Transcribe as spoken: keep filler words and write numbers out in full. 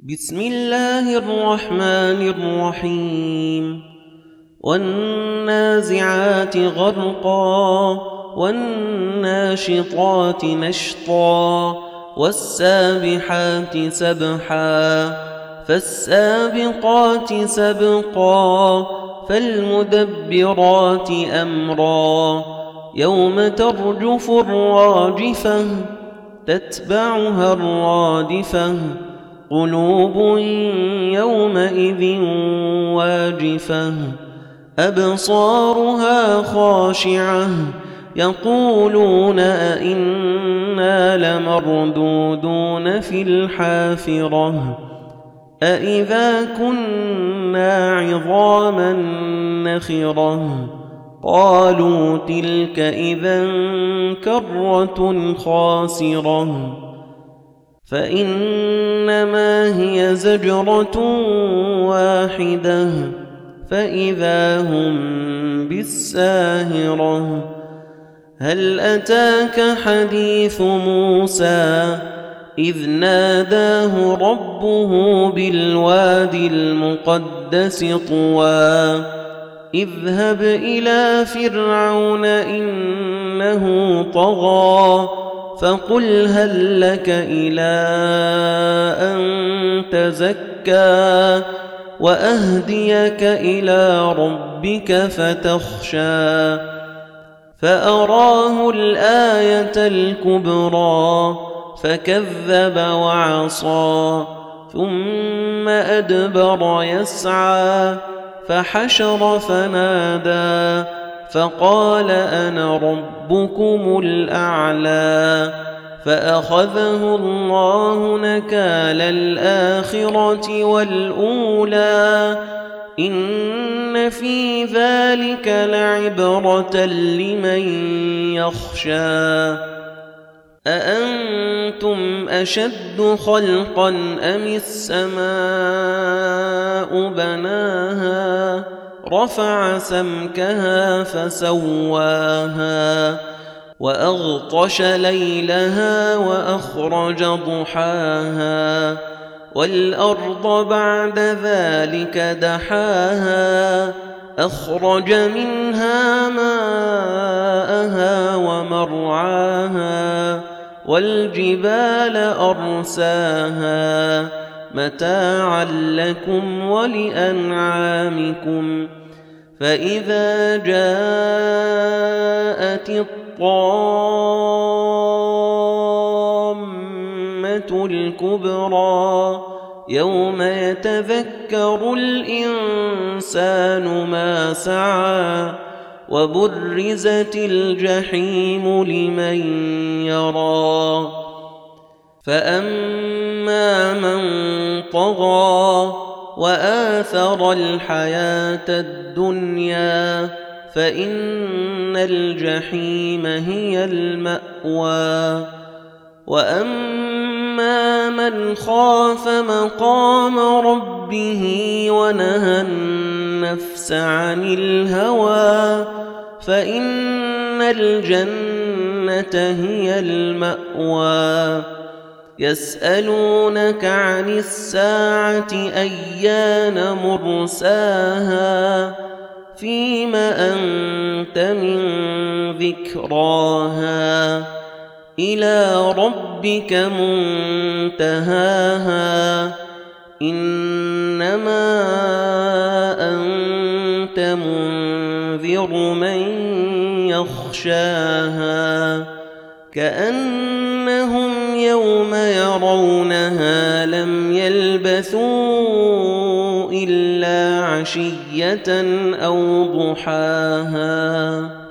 بسم الله الرحمن الرحيم والنازعات غرقا والناشطات نشطا والسابحات سبحا فالسابقات سبقا فالمدبرات أمرا يوم ترجف الراجفة تتبعها الرادفة قلوب يومئذ واجفة أبصارها خاشعة يقولون أئنا لمردودون في الحافرة أئذا كنا عظاما نخرة قالوا تلك إذا كرة خاسرة فإنما هي زجرة واحدة فإذا هم بالساهرة هل أتاك حديث موسى إذ ناداه ربه بالوادي المقدس طوى اذهب إلى فرعون إنه طغى فقل هل لك إلى أن تزكى وأهديك إلى ربك فتخشى فأراه الآية الكبرى فكذب وعصى ثم أدبر يسعى فحشر فنادى فقال أنا ربكم الأعلى فأخذه الله نكال الآخرة والأولى إن في ذلك لعبرة لمن يخشى أأنتم أشد خلقا أم السماء بناها رفع سمكها فسواها وأغطش ليلها وأخرج ضحاها والأرض بعد ذلك دحاها أخرج منها ماءها ومرعاها والجبال أرساها متاعا لكم ولأنعامكم فإذا جاءت الطامة الكبرى يوم يتذكر الإنسان ما سعى وبرزت الجحيم لمن يرى فأما من طغى وآثر الحياة الدنيا فإن الجحيم هي المأوى وأما من خاف مقام ربه ونهى النفس عن الهوى فإن الجنة هي المأوى يسألونك عن الساعة أيان مرساها فيم أنت من ذكراها إلى ربك منتهاها إنما أنت منذر من يخشاها كأنهم يوم يرونها لم يلبثوا إلا عشية أو ضحاها.